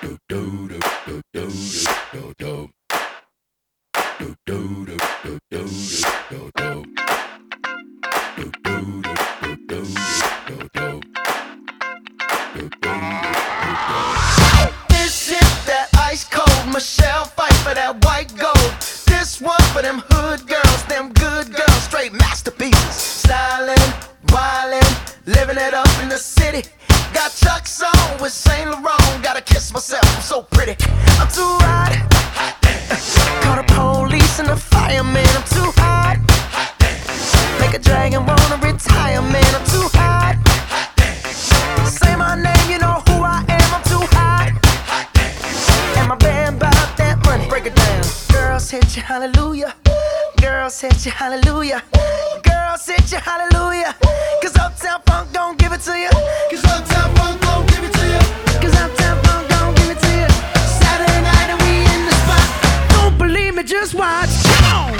This is that ice cold Michelle fight for that white gold. This one for them hood girls, them good girls, straight masterpieces. Stylin', wildin', living it up in the city. Got Chuck's on with Saint Laurent. Gotta kiss myself, I'm so pretty. I'm too hot. Call the police and the fireman. I'm too hot. Make a dragon wanna retire, man. I'm too hot. Say my name, you know who I am. I'm too hot. And my band bout that money. Break it down. Girls hit you, hallelujah. Girls hit you, hallelujah. Girls hit you, hallelujah. Cause Uptown Funk don't give it to you. Cause Uptown Funk don't give it to you. Cause Uptown Funk don't give it to you. Saturday night and we in the spot. Don't believe me, just watch. Come on.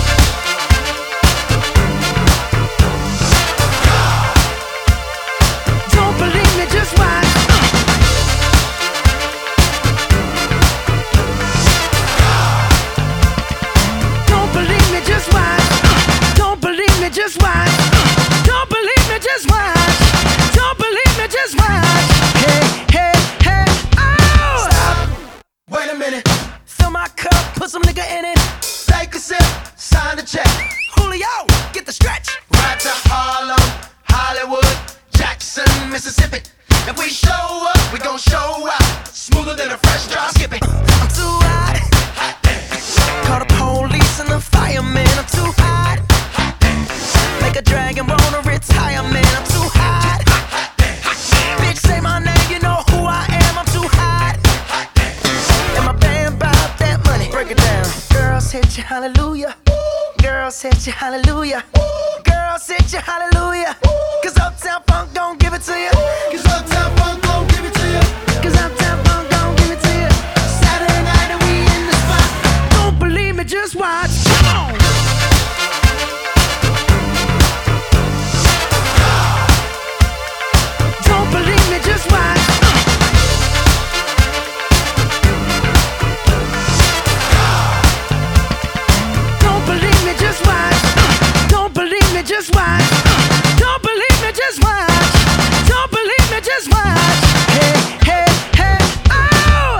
Don't believe me, just watch. Don't believe me, just watch. Don't believe me, just watch. Don't believe me, just watch. Don't believe me, just watch. Hey, hey, hey, oh! Stop. Wait a minute. Fill my cup, put some nigga in it. Take a sip, sign the check. Julio, get the stretch. Right to Harlem, Hollywood, Jackson, Mississippi. If we show up, we gon' show out. Smoother than a fresh drop skipping. I'm too hot. Call the police and the fireman. I'm too hot. Make a dragon wanna retire, man. I'm too hot. Bitch, say my name, you know who I am. I'm too hot. And my band bout that money. Break it down. Girls hit you, hallelujah. Girls hit you, hallelujah. Girls hit you, hallelujah. Cause Uptown Funk don't give it to you. Cause Uptown Funk don't give it to you. Cause Uptown Funk don't give it to you. Saturday night and we in the spot. Don't believe me, just watch. Come on. Don't believe me, just watch. Don't believe me, just watch. Don't believe me, just watch. Don't believe me, just watch. Don't believe me, just watch. Hey, hey, hey, oh!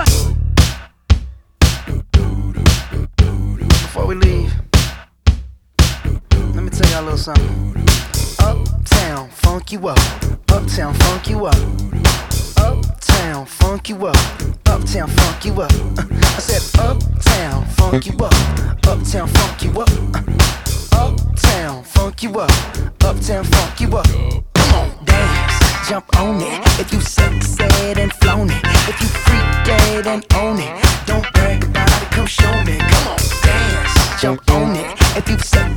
Before we leave, let me tell y'all a little something. Uptown, funk you up. Uptown, funk you up. Uptown, funk you up. Uptown, funk you up. I said uptown, funk you up. Uptown, funk you up. Uptown, funk you up. Uptown, funk you up. Come on, dance, jump on it. If you sexed and flown it. If you freak dead and own it. Don't brag about it, come show me. Come on, dance, jump on it. If you